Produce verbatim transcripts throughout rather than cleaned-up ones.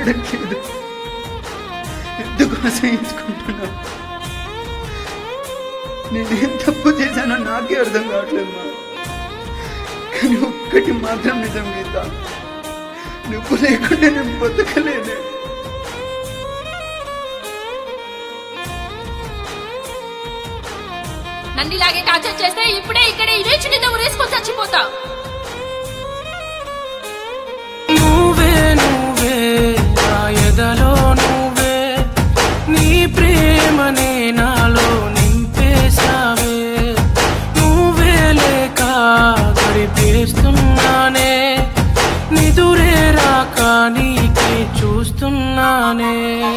మాట్లాడట్లేదు, ఎందుకు అసహించుకుంటున్నా? నేనేం తప్పు చేశానో నాకే అర్థం కావట్లేదు మా. కానీ ఒక్కటి మాత్రం నిజం గీత, నువ్వు లేకుండా నేను బతకలేనే. నన్ను ఇలాగే టార్చర్ చేస్తే ఇప్పుడే ఇక్కడే ఇదే చిన్న ఊరేసుకొని చచ్చిపోతా. నువ్వే నువ్వే నా ఎదలో నువ్వే, నీ ప్రేమనే నాలో నింపేసావే. నువ్వే లేక గడిపేస్తున్నానే, నిదురే రాక నీకే చూస్తున్నానే.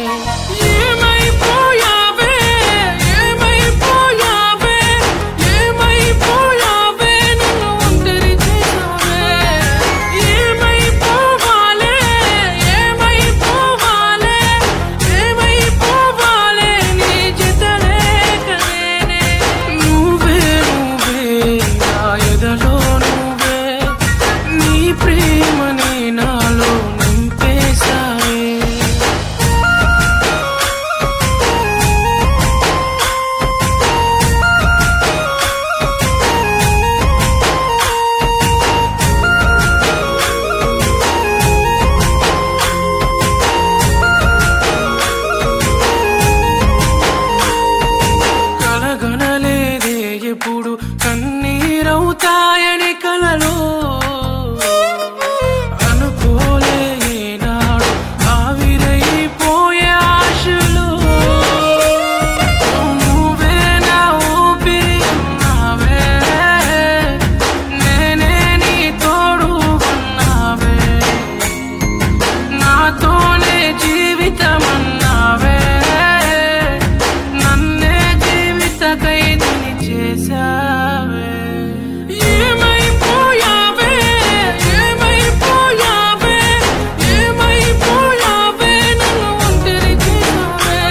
ఏమైపోయావే ఏమైపోయావే ఏమైపోయావే నన్ను ఒంటరి చేసావే. ఏమైపోవాలే ఏమైపోవాలే ఏమైపోవాలే నీ జత లేక నేనే. నువ్వే నువ్వే నా ఎదలో నువ్వే, నీ ప్రేమని నాలో నింపేసావే. కలగనలేదే ఎప్పుడు కన్నీరవుతాయని కలలో, అనుకోలే ఏనాడు ఆవిరైపోయే ఆశలు. నువ్వే నా ఊపిరి ఉన్నావే, నేనే నీ తోడు ఉన్నావే. నాతోనే జీవితం అన్నావే, నన్నే జీవిత ఖైదీని చేసావే. ఏమైపోయావే ఏమైపోయావే ఏమైపోయావే నన్ను ఒంటరి చేసావే.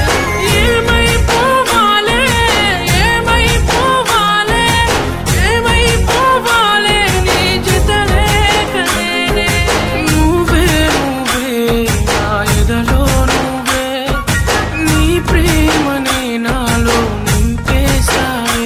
ఏమైపోవాలే ఏమైపోవాలే ఏమైపోవాలే నీ జత లేక నేనే. నువ్వే నువ్వే నా ఎదలో నువ్వే, నీ ప్రేమని నాలో నింపేసావే.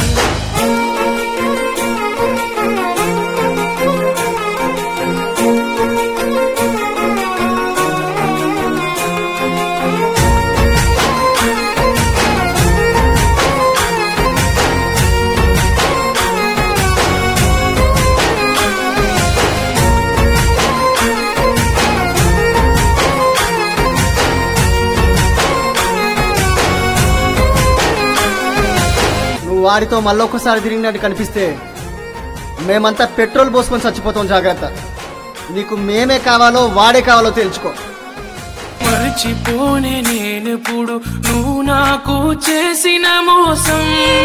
నువ్వు వాడితో మళ్ళొక్కసారి తిరిగినట్టు కనిపిస్తే మేమంతా పెట్రోల్ పోసుకొని చచ్చిపోతాం, జాగ్రత్త. నీకు మేమే కావాలో వాడే కావాలో తెలుసుకో. మర్చిపోనే నేనెప్పుడు నువ్వు నాకు చేసిన మోసం.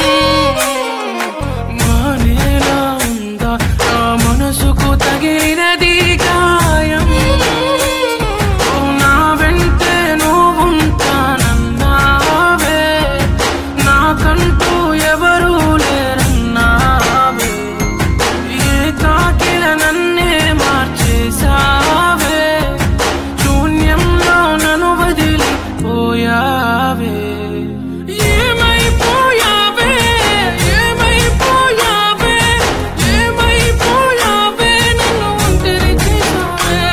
మానేలా ఉందా నా మనసుకు తగిలినది గాయం. నా వెంటే నువ్వుంటానన్నావే, నాకంటూ ఎవరూ లేరన్నావే. ఏ కాకిల నన్నే మార్చేసావే, శూన్యంలో నన్ను వదిలిపోయావే. ఏమైపోయావే ఏమైపోయావే ఏమైపోయావే నన్ను ఒంటరి చేసావే.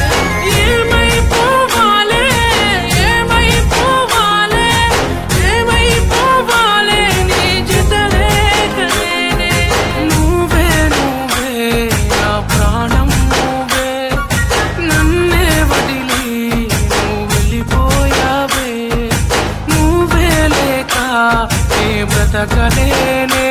ఏమైపోవాలే ఏమైపోవాలే ఏమైపోవాలే నీ జత లేక నేనే. నువ్వే నువ్వే నా ప్రాణం నువ్వే, నన్నే వదిలి నువ్వు వెళ్ళిపోయావే. నువ్వే లేక నే బ్రతకలేనే.